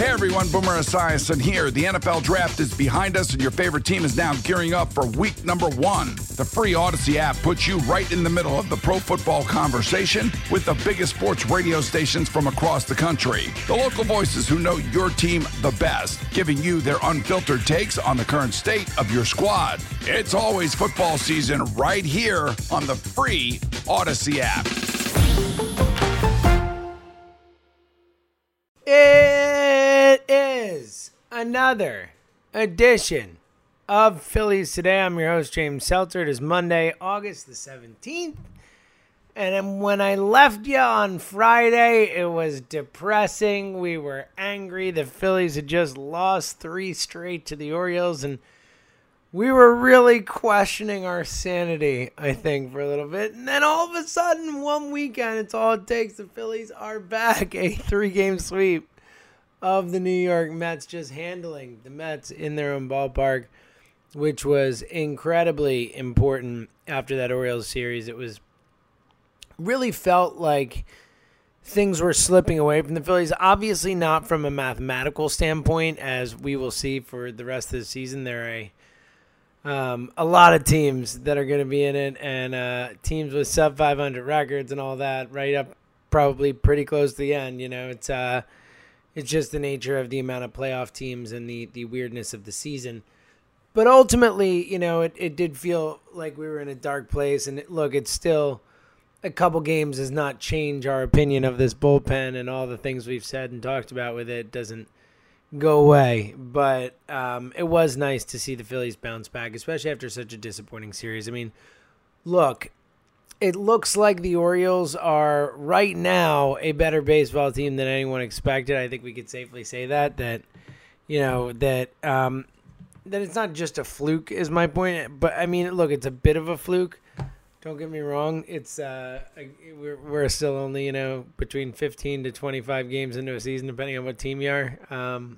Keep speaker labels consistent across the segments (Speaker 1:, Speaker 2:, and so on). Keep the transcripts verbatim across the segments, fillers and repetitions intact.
Speaker 1: Hey everyone, Boomer Esiason here. The N F L Draft is behind us and your favorite team is now gearing up for week number one. The free Odyssey app puts you right in the middle of the pro football conversation with the biggest sports radio stations from across the country. The local voices who know your team the best, giving you their unfiltered takes on the current state of your squad. It's always football season right here on the free Odyssey app.
Speaker 2: It is another edition of Phillies Today. I'm your host, James Seltzer. It is Monday, August the seventeenth. And when I left you on Friday, it was depressing. We were angry. The Phillies had just lost three straight to the Orioles, and we were really questioning our sanity, I think, for a little bit. And then all of a sudden, one weekend, it's all it takes. The Phillies are back. A three-game sweep of the New York Mets, just handling the Mets in their own ballpark, which was incredibly important after that Orioles series. It was really felt like things were slipping away from the Phillies. Obviously not from a mathematical standpoint, as we will see for the rest of the season. There are a Um, a lot of teams that are going to be in it, and uh, teams with sub five hundred records and all that, right up probably pretty close to the end. You know, it's uh, it's just the nature of the amount of playoff teams and the, the weirdness of the season. But ultimately, you know, it, it did feel like we were in a dark place. And it, look, it's still a couple games does not change our opinion of this bullpen, and all the things we've said and talked about with it doesn't go away. But um, it was nice to see the Phillies bounce back, especially after such a disappointing series. I mean, look, it looks like the Orioles are right now a better baseball team than anyone expected. I think we could safely say that, that, you know, that, um, that it's not just a fluke is my point. But I mean, look, it's a bit of a fluke. Don't get me wrong. It's uh, we're we're still only, you know, between fifteen to twenty-five games into a season, depending on what team you are, um,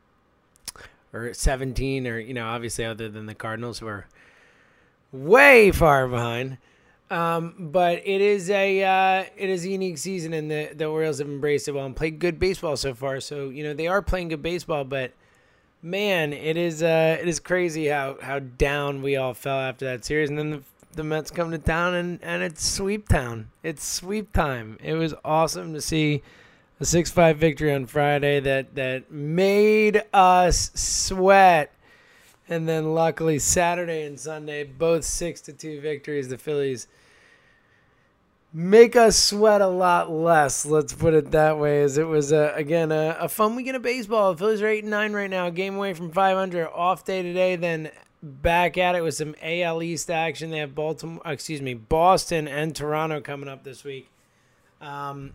Speaker 2: or seventeen, or, you know, obviously other than the Cardinals, who are way far behind. Um, but it is a uh, it is a unique season, and the the Orioles have embraced it well and played good baseball so far. So, you know, they are playing good baseball, but man, it is uh, it is crazy how how down we all fell after that series, and then the The Mets come to town, and, and it's sweep town. It's sweep time. It was awesome to see a six five victory on Friday that, that made us sweat. And then luckily Saturday and Sunday, both six to two victories. The Phillies make us sweat a lot less, let's put it that way, as it was, uh, again, a, a fun weekend of baseball. The Phillies are eight and nine right now, a game away from five hundred. Off day today, then back at it with some A L East action. They have Baltimore, excuse me, Boston and Toronto coming up this week. Um,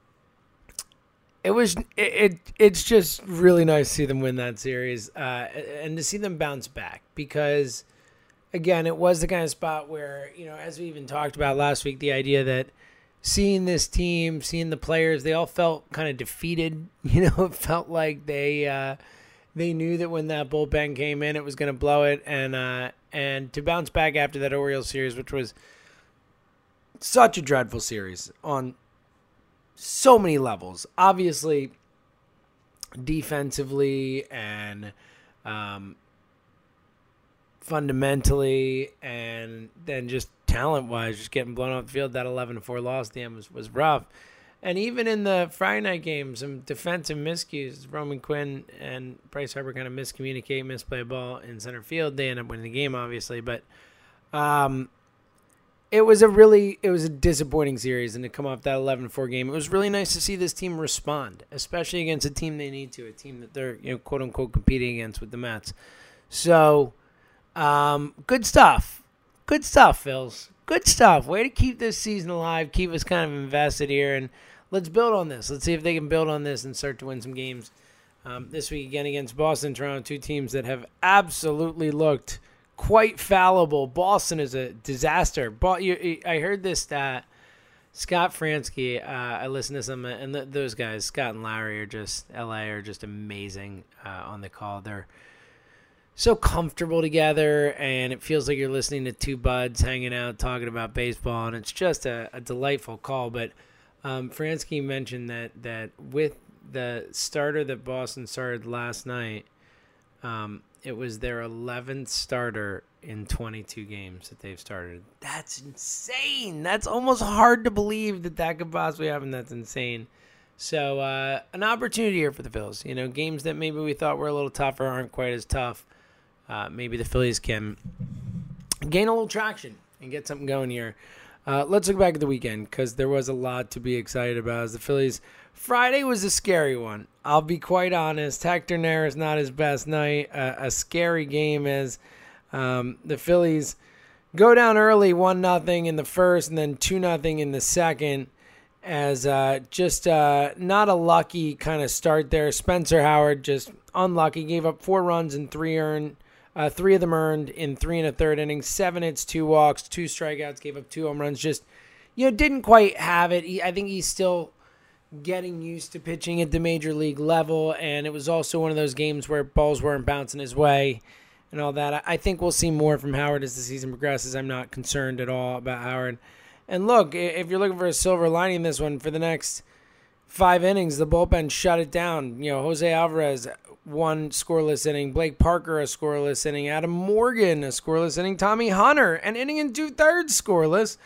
Speaker 2: it was it, it it's just really nice to see them win that series, uh, and to see them bounce back, because again, it was the kind of spot where, you know, as we even talked about last week, the idea that seeing this team, seeing the players, they all felt kind of defeated. You know, it felt like they uh, They knew that when that bullpen came in, it was going to blow it. And uh, and to bounce back after that Orioles series, which was such a dreadful series on so many levels. Obviously, defensively and um, fundamentally, and then just talent-wise, just getting blown off the field. That eleven to four loss at the end was, was rough. And even in the Friday night game, some defensive miscues. Roman Quinn and Bryce Harper kind of miscommunicate, misplay a ball in center field. They end up winning the game, obviously. But um, it was a really, it was a disappointing series. And to come off that eleven to four game, it was really nice to see this team respond, especially against a team they need to, a team that they're, you know, quote unquote competing against with the Mets. So um, good stuff. Good stuff, Phils. Good stuff. Way to keep this season alive, keep us kind of invested here, and let's build on this. Let's see if they can build on this and start to win some games um, this week again against Boston and Toronto, two teams that have absolutely looked quite fallible. Boston is a disaster. I heard this stat. Scott Fransky, uh, I listened to some, and th- those guys, Scott and Larry, are just, L A, are just amazing uh, on the call. They're so comfortable together, and it feels like you're listening to two buds hanging out, talking about baseball, and it's just a, a delightful call. But um, Fransky mentioned that that with the starter that Boston started last night, um, it was their eleventh starter in twenty-two games that they've started. That's insane. That's almost hard to believe that that could possibly happen. That's insane. So uh, an opportunity here for the Phils. You know, games that maybe we thought were a little tougher aren't quite as tough. Uh, maybe the Phillies can gain a little traction and get something going here. Uh, let's look back at the weekend because there was a lot to be excited about as the Phillies. Friday was a scary one. I'll be quite honest. Hector Neris not his best night. Uh, a scary game as um, the Phillies go down early one nothing in the first and then two nothing in the second as uh, just uh, not a lucky kind of start there. Spencer Howard just unlucky. Gave up four runs and three earned. Uh, three of them earned in three and a third innings, seven hits, two walks, two strikeouts, gave up two home runs. Just, you know, didn't quite have it. He, I think he's still getting used to pitching at the major league level, and it was also one of those games where balls weren't bouncing his way and all that. I, I think we'll see more from Howard as the season progresses. I'm not concerned at all about Howard. And look, if you're looking for a silver lining in this one, for the next five innings, the bullpen shut it down. You know, Jose Alvarez, one scoreless inning. Blake Parker, a scoreless inning. Adam Morgan, a scoreless inning. Tommy Hunter, an inning and two-thirds scoreless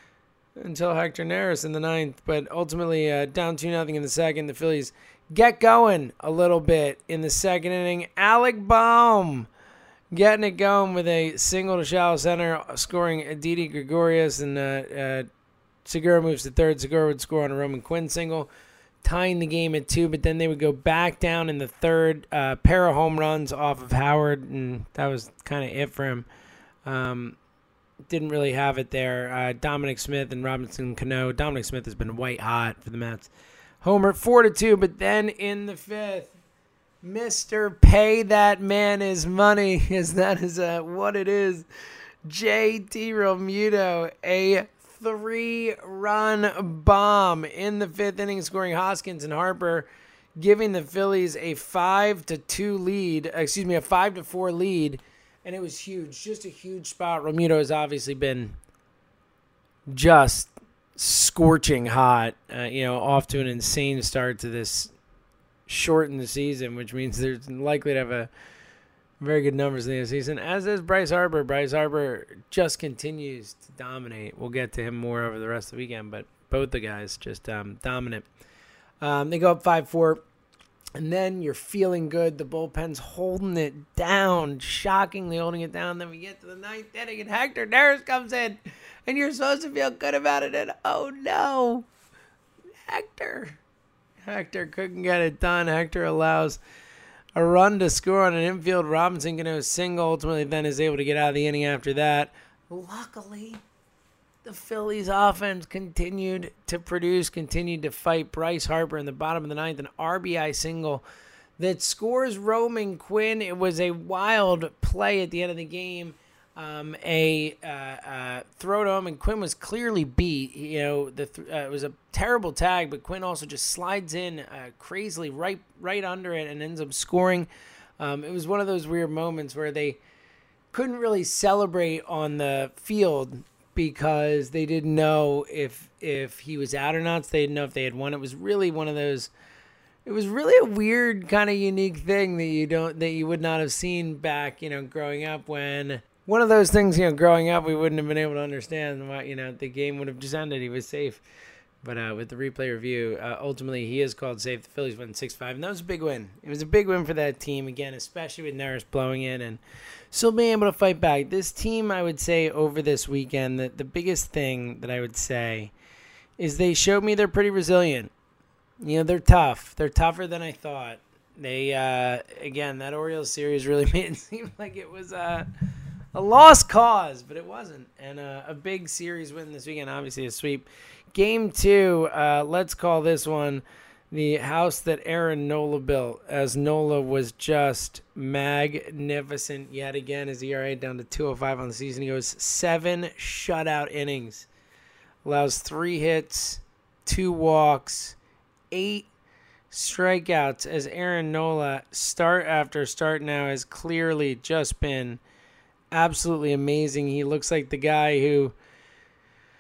Speaker 2: until Hector Neris in the ninth. But ultimately, uh, down two nothing in the second. The Phillies get going a little bit in the second inning. Alec Baum getting it going with a single to shallow center, scoring Didi Gregorius. And uh, uh, Segura moves to third. Segura would score on a Roman Quinn single, tying the game at two, but then they would go back down in the third. Uh, pair of home runs off of Howard, and that was kind of it for him. Um, didn't really have it there. Uh, Dominic Smith and Robinson Cano. Dominic Smith has been white hot for the Mets. Homer four to two, but then in the fifth, Mister Pay That Man His Money, as that is uh, what it is. J T Realmuto, a three-run bomb in the fifth inning, scoring Hoskins and Harper, giving the Phillies a five to two lead. Excuse me, a five to four lead, and it was huge, just a huge spot. Realmuto has obviously been just scorching hot. Uh, you know, off to an insane start to this shortened season, which means they're likely to have a very good numbers in the season, as is Bryce Harper. Bryce Harper just continues to dominate. We'll get to him more over the rest of the weekend, but both the guys just um, dominant. Um, they go up five four, and then you're feeling good. The bullpen's holding it down, shockingly holding it down. Then we get to the ninth inning, and Hector Neris comes in, and you're supposed to feel good about it, and oh no, Hector. Hector couldn't get it done. Hector allows a run to score on an infield. Robinson Cano single. Ultimately, then is able to get out of the inning after that. Luckily, the Phillies offense continued to produce, continued to fight. Bryce Harper in the bottom of the ninth, an R B I single that scores Roman Quinn. It was a wild play at the end of the game. Um, a uh, uh, throw to him, and Quinn was clearly beat. You know, the th- uh, it was a terrible tag, but Quinn also just slides in uh, crazily right right under it and ends up scoring. Um, it was one of those weird moments where they couldn't really celebrate on the field because they didn't know if if he was out or not. So they didn't know if they had won. It was really one of those. It was really a weird kind of unique thing that you don't that you would not have seen back, you know, growing up when. One of those things, you know, growing up, we wouldn't have been able to understand why, you know, the game would have just ended. He was safe. But uh, with the replay review, uh, ultimately he is called safe. The Phillies won six five, and that was a big win. It was a big win for that team, again, especially with Neris blowing it and still being able to fight back. This team, I would say, over this weekend, that the biggest thing that I would say is they showed me they're pretty resilient. You know, they're tough. They're tougher than I thought. They, uh, again, that Orioles series really made it seem like it was... Uh, A lost cause, but it wasn't. And uh, a big series win this weekend, obviously a sweep. Game two, uh, let's call this one the house that Aaron Nola built, as Nola was just magnificent yet again. His E R A down to two oh five on the season. He goes seven shutout innings, allows three hits, two walks, eight strikeouts, as Aaron Nola, start after start now, has clearly just been absolutely amazing. He looks like the guy who,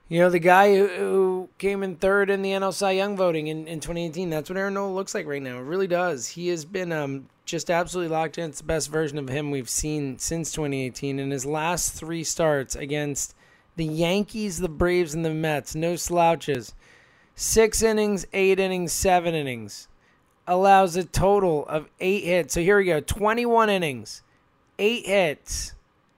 Speaker 2: You know, the guy who, who came in third in the N L Cy Young voting in, in twenty eighteen, that's what Aaron Nola looks like right now. It really does. He has been um, just absolutely locked in. It's the best version of him we've seen since twenty eighteen. In his last three starts against the Yankees, the Braves, and the Mets, no slouches. Six innings, eight innings, seven innings. Allows a total of eight hits. So here we go. twenty-one innings, eight hits,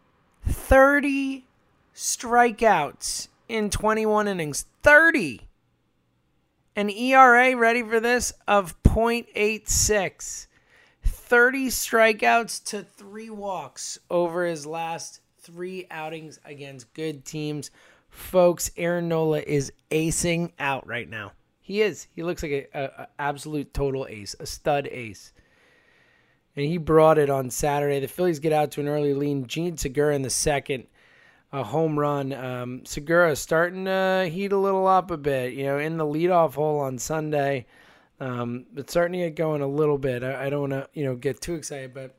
Speaker 2: thirty strikeouts in twenty-one innings. thirty. An E R A, ready for this, of point eight six. thirty strikeouts to three walks over his last three outings against good teams. Folks, Aaron Nola is acing out right now. He is. He looks like an absolute total ace, a stud ace. And he brought it on Saturday. The Phillies get out to an early lead. Gene Segura in the second, a home run. Um, Segura starting to heat a little up a bit, you know, in the leadoff hole on Sunday. Um, but starting to get going a little bit. I, I don't want to, you know, get too excited, but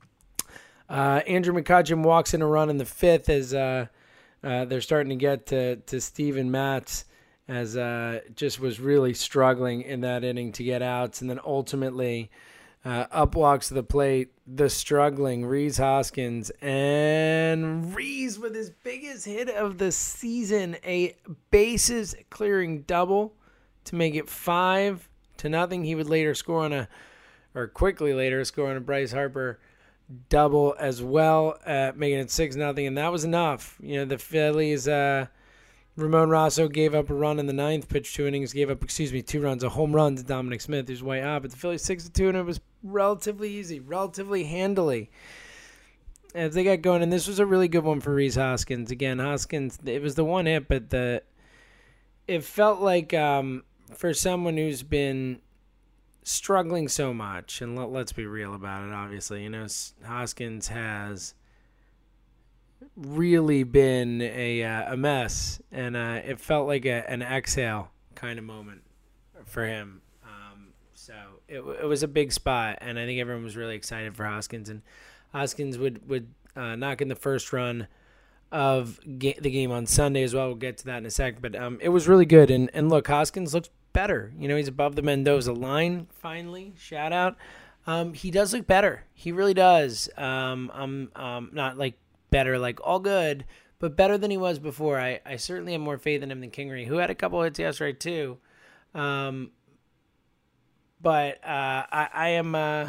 Speaker 2: uh, Andrew McCutchen walks in a run in the fifth as uh, uh, they're starting to get to, to Steven Matz, as uh, just was really struggling in that inning to get outs. And then ultimately uh, up walks to the plate, the struggling Rhys Hoskins. And Rhys with his biggest hit of the season, a bases-clearing double to make it five to nothing. He would later score on a, or quickly later score on a Bryce Harper double as well, uh, making it six nothing. And that was enough. You know, the Phillies... Uh, Ramon Rosso gave up a run in the ninth, pitched two innings, gave up, excuse me, two runs, a home run to Dominic Smith, who's way out. But the Phillies six to two, and it was relatively easy, relatively handily as they got going. And this was a really good one for Rhys Hoskins. Again, Hoskins, it was the one hit, but the it felt like um, for someone who's been struggling so much, and let, let's be real about it, obviously, you know, Hoskins has really been a uh, a mess, and uh, it felt like a, an exhale kind of moment for him. Um, so it it was a big spot, and I think everyone was really excited for Hoskins. And Hoskins would would uh, knock in the first run of ga- the game on Sunday as well. We'll get to that in a sec, but um, it was really good. And and look, Hoskins looks better. You know, he's above the Mendoza line finally. Shout out. Um, he does look better. He really does. Um, I'm um not like. better, like all good, but better than he was before. I, I certainly have more faith in him than Kingery, who had a couple hits yesterday too. Um, but uh, I, I am uh,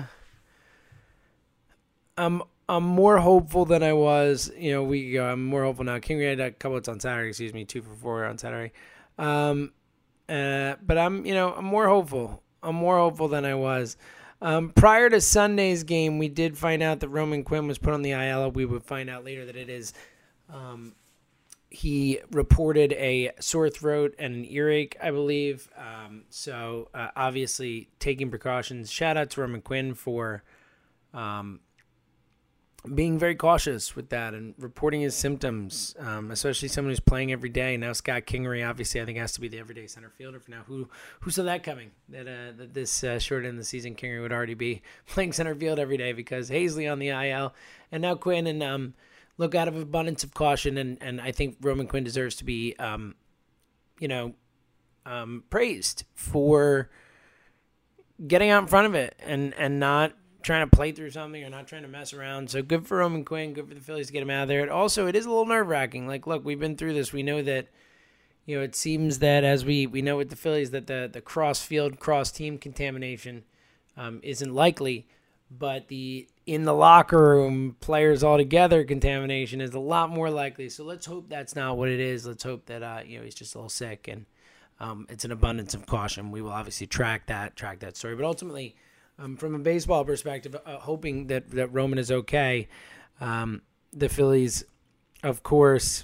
Speaker 2: I'm I'm more hopeful than I was, you know, a week ago. I'm more hopeful now. Kingery had a couple hits on Saturday, excuse me, two for four on Saturday. Um, uh, but I'm, you know, I'm more hopeful. I'm more hopeful than I was. Um, prior to Sunday's game, we did find out that Roman Quinn was put on the I L. We would find out later that it is. Um, he reported a sore throat and an earache, I believe. Um, so uh, obviously taking precautions. Shout out to Roman Quinn for um, being very cautious with that and reporting his symptoms, um, especially someone who's playing every day. Now Scott Kingery, obviously, I think has to be the everyday center fielder for now. Who who saw that coming? That uh, that this uh, short end of the season, Kingery would already be playing center field every day because Hazley on the I L, and now Quinn. And um, look, out of abundance of caution, and, and I think Roman Quinn deserves to be, um, you know, um, praised for getting out in front of it and and not trying to play through something or not trying to mess around. So good for Roman Quinn, good for the Phillies to get him out of there. And also, it is a little nerve-wracking. Like, look, we've been through this. We know that, you know, it seems that as we, we know with the Phillies that the, the cross-field, cross-team contamination um, isn't likely, but the in the locker room, players all together contamination is a lot more likely. So let's hope that's not what it is. Let's hope that, uh, you know, he's just a little sick and um, it's an abundance of caution. We will obviously track that, track that story. But ultimately, Um, from a baseball perspective, uh, hoping that, that Roman is okay. Um, the Phillies, of course,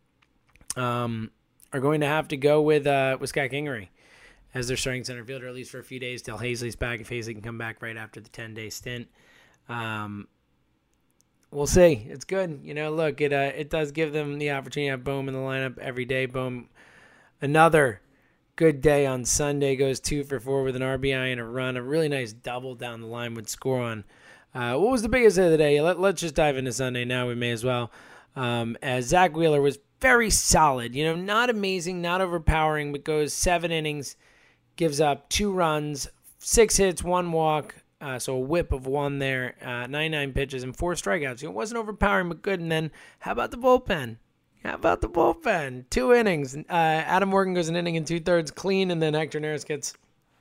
Speaker 2: um, are going to have to go with uh, with Scott Kingery as their starting center fielder, at least for a few days, till Hazley's back, if Hazley can come back right after the ten-day stint. Um, we'll see. It's good. You know, look, it uh, it does give them the opportunity to have Bohm in the lineup every day. Bohm, another good day on Sunday, goes two for four with an R B I and a run. A really nice double down the line would score on. Uh, what was the biggest hit of the day? Let, let's just dive into Sunday now. We may as well. Um, as Zach Wheeler was very solid. You know, not amazing, not overpowering, but goes seven innings, gives up two runs, six hits, one walk, uh, so a whip of one there, uh, ninety-nine pitches, and four strikeouts. It wasn't overpowering, but good. And then how about the bullpen? How about the bullpen? Two innings. Uh, Adam Morgan goes an inning and two-thirds clean, and then Hector Neris gets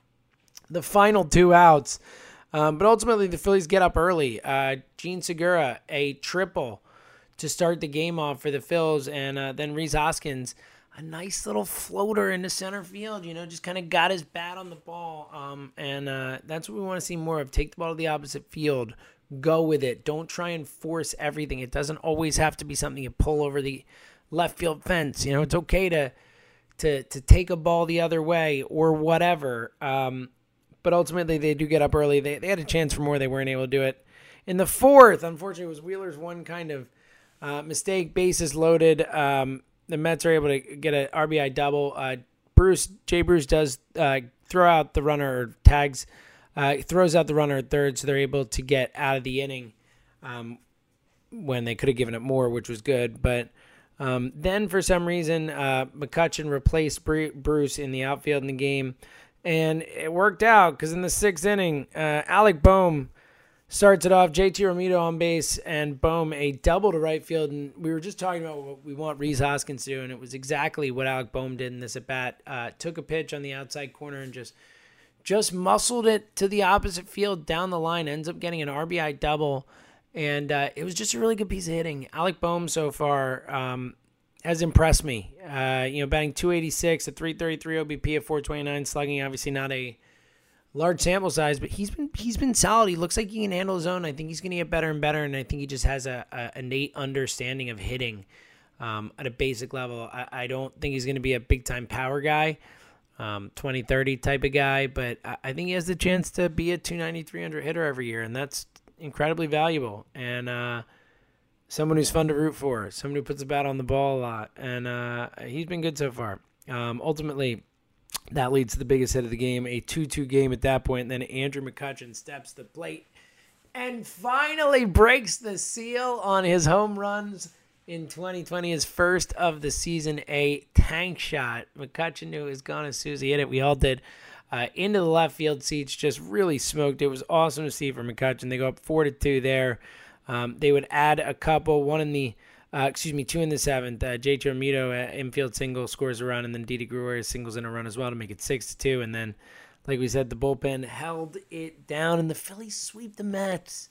Speaker 2: the final two outs. Um, but ultimately, the Phillies get up early. Uh, Gene Segura, a triple to start the game off for the Phils, and uh, then Rhys Hoskins, a nice little floater into center field, you know, just kind of got his bat on the ball, um, and uh, that's what we want to see more of. Take the ball to the opposite field. Go with it. Don't try and force everything. It doesn't always have to be something you pull over the left field fence. You know, it's okay to to to take a ball the other way or whatever, um, but ultimately they do get up early. They, they had a chance for more. They weren't able to do it. In the fourth, unfortunately, it was Wheeler's one kind of uh, mistake, bases loaded. Um, the Mets are able to get an R B I double. Uh, Bruce, Jay Bruce does uh, throw out the runner, or tags, uh, throws out the runner at third, so they're able to get out of the inning um, when they could have given it more, which was good. But um, then for some reason, uh, McCutchen replaced Bruce in the outfield in the game, and it worked out because in the sixth inning, uh, Alec Bohm starts it off, J T Realmuto on base, and boom, a double to right field. And we were just talking about what we want Rhys Hoskins to do, and it was exactly what Alec Bohm did in this at-bat. Uh, took a pitch on the outside corner and just just muscled it to the opposite field down the line, ends up getting an R B I double, and uh, it was just a really good piece of hitting. Alec Bohm so far um, has impressed me. Uh, you know, batting two eighty-six, a three thirty-three O B P, a four twenty-nine slugging, obviously not a large sample size, but he's been he's been solid. He looks like he can handle his own. I think he's going to get better and better, and I think he just has a, a innate understanding of hitting um, at a basic level. I, I don't think he's going to be a big-time power guy, um, twenty thirty type of guy, but I, I think he has the chance to be a two ninety, three hundred hitter every year, and that's incredibly valuable. And uh, someone who's fun to root for, someone who puts the bat on the ball a lot, and uh, he's been good so far. Um, ultimately, that leads to the biggest hit of the game, a two two game at that point. And then Andrew McCutchen steps to the plate and finally breaks the seal on his home runs in twenty twenty, his first of the season, a tank shot. McCutchen knew it was gone as soon as he hit it. We all did. Uh, into the left field seats, just really smoked. It was awesome to see for McCutchen. They go up four to two there. Um, they would add a couple, one in the Uh, excuse me, two in the seventh. Uh, J T Realmuto, uh, infield single, scores a run, and then Didi Gregorius singles in a run as well to make it six to two. And then, like we said, the bullpen held it down, and the Phillies sweep the Mets.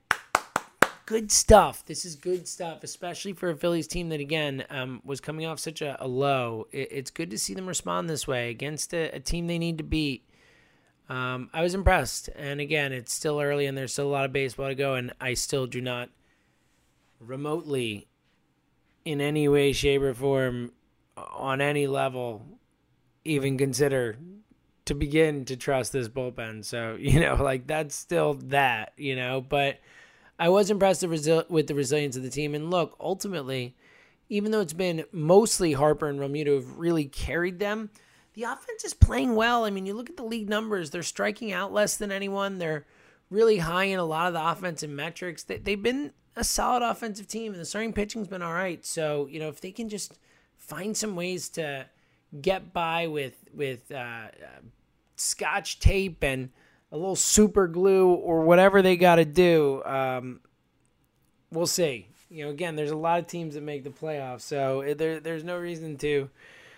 Speaker 2: Good stuff. This is good stuff, especially for a Phillies team that, again, um, was coming off such a, a low. It, it's good to see them respond this way against a, a team they need to beat. Um, I was impressed. And, again, it's still early, and there's still a lot of baseball to go, and I still do not remotely in any way, shape, or form, on any level, even consider to begin to trust this bullpen. So, you know, like, that's still that, you know. But I was impressed with the resilience of the team. And look, ultimately, even though it's been mostly Harper and Realmuto who've really carried them, the offense is playing well. I mean, you look at the league numbers, they're striking out less than anyone. They're really high in a lot of the offensive metrics. They, they've been a solid offensive team, and the starting pitching's been all right. So, you know, if they can just find some ways to get by with with uh, uh, scotch tape and a little super glue or whatever they got to do, um, we'll see. You know, again, there's a lot of teams that make the playoffs, so there there's no reason to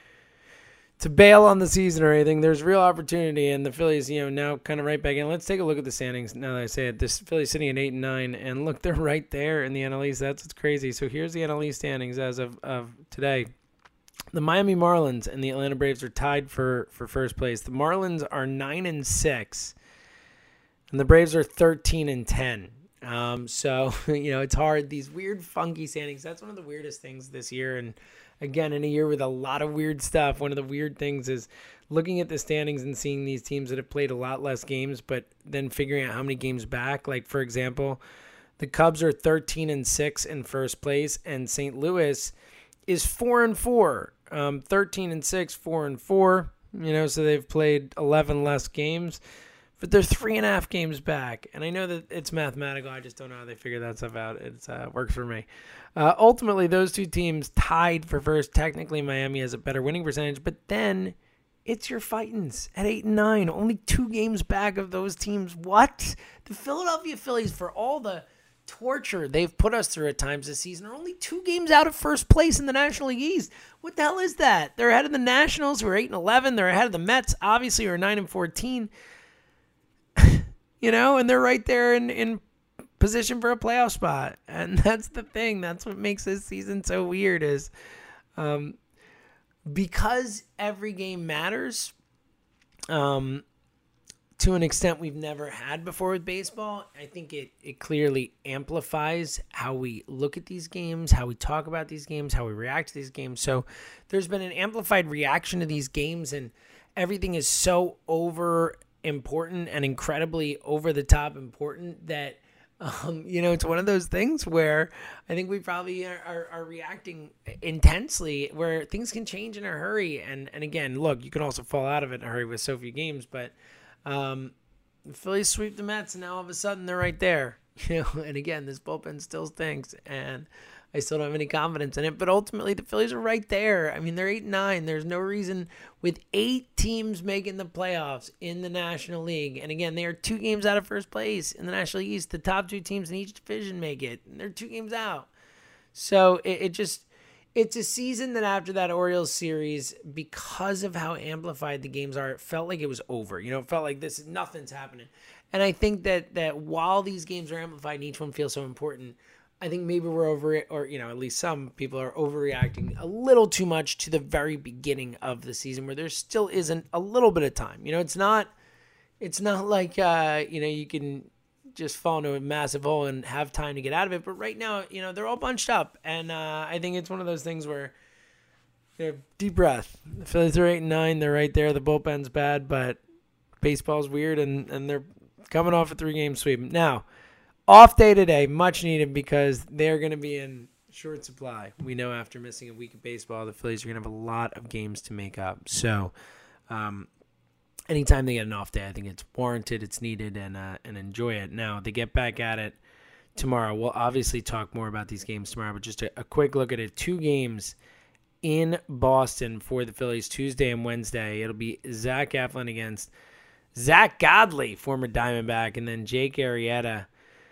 Speaker 2: to bail on the season or anything. There's real opportunity, and the Phillies, you know, now kind of right back in. Let's take a look at the standings now that I say it. This Phillies sitting at eight and nine, and look, they're right there in the N L East. That's what's crazy. So here's the N L East standings as of, of today. The Miami Marlins and the Atlanta Braves are tied for, for first place. The Marlins are nine and six, and the Braves are thirteen and ten. Um, so, you know, it's hard. These weird, funky standings. That's one of the weirdest things this year, and again, in a year with a lot of weird stuff, one of the weird things is looking at the standings and seeing these teams that have played a lot less games, but then figuring out how many games back. Like, for example, the Cubs are thirteen and six in first place, and Saint Louis is four and four. Um, thirteen and six, four and four. You know, so they've played eleven less games. but they're three and a half games back. And I know that it's mathematical. I just don't know how they figure that stuff out. It uh, works for me. Uh, ultimately, those two teams tied for first. Technically, Miami has a better winning percentage, but then it's your Fightins at eight and nine, only two games back of those teams. What? The Philadelphia Phillies, for all the torture they've put us through at times this season, are only two games out of first place in the National League East. What the hell is that? They're ahead of the Nationals, who are eight and eleven. They're ahead of the Mets, obviously, who are nine and fourteen. You know, and they're right there in, in position for a playoff spot. And that's the thing. That's what makes this season so weird is um, because every game matters, um, to an extent we've never had before with baseball. I think it, it clearly amplifies how we look at these games, how we talk about these games, how we react to these games. So there's been an amplified reaction to these games, and everything is so over important and incredibly over the top important that, um, you know, it's one of those things where I think we probably are, are, are reacting intensely, where things can change in a hurry. And, and again, look, you can also fall out of it in a hurry with so few games, but Um, the Phillies sweep the Mets, and now all of a sudden they're right there. You know, and again, this bullpen still stinks, and I still don't have any confidence in it. But ultimately, the Phillies are right there. I mean, they're eight and nine. There's no reason, with eight teams making the playoffs in the National League, and again, they are two games out of first place in the National League East. The top two teams in each division make it, and they're two games out. So it, it just. It's a season that after that Orioles series, because of how amplified the games are, it felt like it was over. You know, it felt like this, nothing's happening. And I think that that while these games are amplified and each one feels so important, I think maybe we're over it, or, you know, at least some people are overreacting a little too much to the very beginning of the season, where there still isn't a little bit of time. You know, it's not, it's not like, uh, you know, you can just fall into a massive hole and have time to get out of it. But right now, you know, they're all bunched up. And uh, I think it's one of those things where, you know, deep breath. The Phillies are eight and nine. They're right there. The bullpen's bad, but baseball's weird, and, and they're coming off a three-game sweep. Now, off day today, much needed, because they're going to be in short supply. We know after missing a week of baseball, the Phillies are going to have a lot of games to make up. So, um, anytime they get an off day, I think it's warranted, it's needed, and uh, and enjoy it. Now, they get back at it tomorrow. We'll obviously talk more about these games tomorrow, but just a, a quick look at it. Two games in Boston for the Phillies, Tuesday and Wednesday. It'll be Zach Eflin against Zach Godley, former Diamondback, and then Jake Arrieta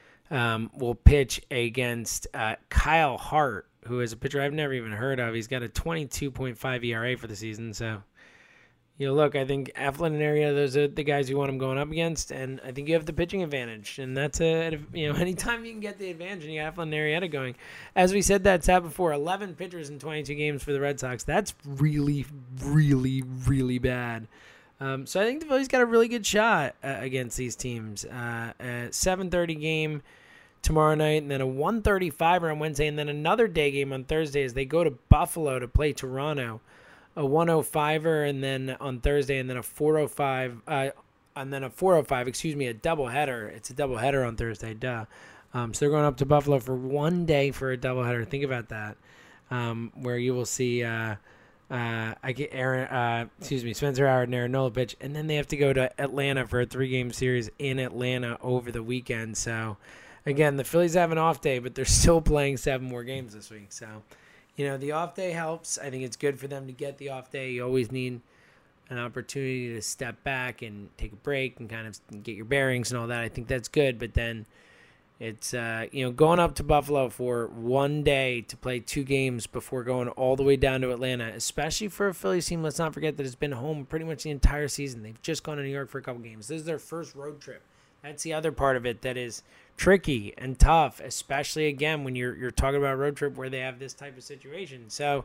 Speaker 2: um, will pitch against uh, Kyle Hart, who is a pitcher I've never even heard of. He's got a twenty-two point five E R A for the season, so... You know, look, I think Eflin and Arrieta, those are the guys you want him going up against, and I think you have the pitching advantage, and that's a, you know, anytime you can get the advantage and you have Eflin and Arrieta going. As we said that stat before, eleven pitchers in twenty-two games for the Red Sox. That's really, really, really bad. Um, so I think the Phillies got a really good shot uh, against these teams. Uh, a seven thirty game tomorrow night, and then a one thirty-five on Wednesday, and then another day game on Thursday as they go to Buffalo to play Toronto. A one oh five-er, and then on Thursday, and then a four oh five, uh, and then a four oh five, excuse me, a doubleheader. It's a doubleheader on Thursday, duh. Um, so they're going up to Buffalo for one day for a doubleheader. Think about that, um, where you will see, uh, uh, I get Aaron, uh, excuse me, Spencer Howard and Aaron Nola pitch, and then they have to go to Atlanta for a three-game series in Atlanta over the weekend. So, again, the Phillies have an off day, but they're still playing seven more games this week. So, you know, the off day helps. I think it's good for them to get the off day. You always need an opportunity to step back and take a break and kind of get your bearings and all that. I think that's good. But then it's, uh, you know, going up to Buffalo for one day to play two games before going all the way down to Atlanta, especially for a Phillies team. Let's not forget that it's been home pretty much the entire season. They've just gone to New York for a couple games. This is their first road trip. That's the other part of it that is tricky and tough, especially, again, when you're you're talking about a road trip where they have this type of situation. So,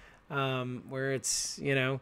Speaker 2: um, where it's, you know,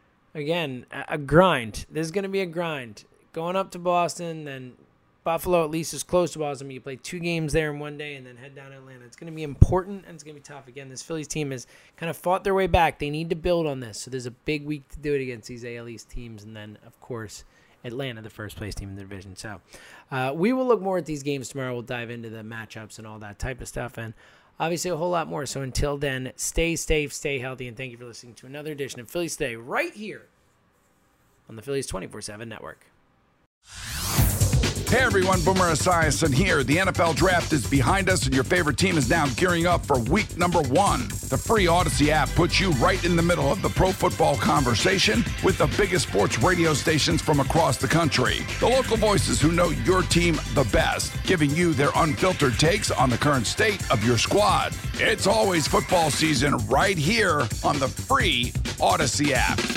Speaker 2: again, a, a grind. There's going to be a grind. Going up to Boston, then Buffalo at least is close to Boston. You play two games there in one day and then head down to Atlanta. It's going to be important, and it's going to be tough. Again, this Phillies team has kind of fought their way back. They need to build on this. So there's a big week to do it against these A L East teams, and then, of course, Atlanta, the first place team in the division. So uh, we will look more at these games tomorrow. We'll dive into the matchups and all that type of stuff, and obviously a whole lot more. So until then, stay safe, stay healthy, and thank you for listening to another edition of Phillies Today right here on the Phillies twenty-four seven Network.
Speaker 1: Hey everyone, Boomer Esiason here. The N F L Draft is behind us and your favorite team is now gearing up for week number one. The free Odyssey app puts you right in the middle of the pro football conversation with the biggest sports radio stations from across the country. The local voices who know your team the best, giving you their unfiltered takes on the current state of your squad. It's always football season right here on the free Odyssey app.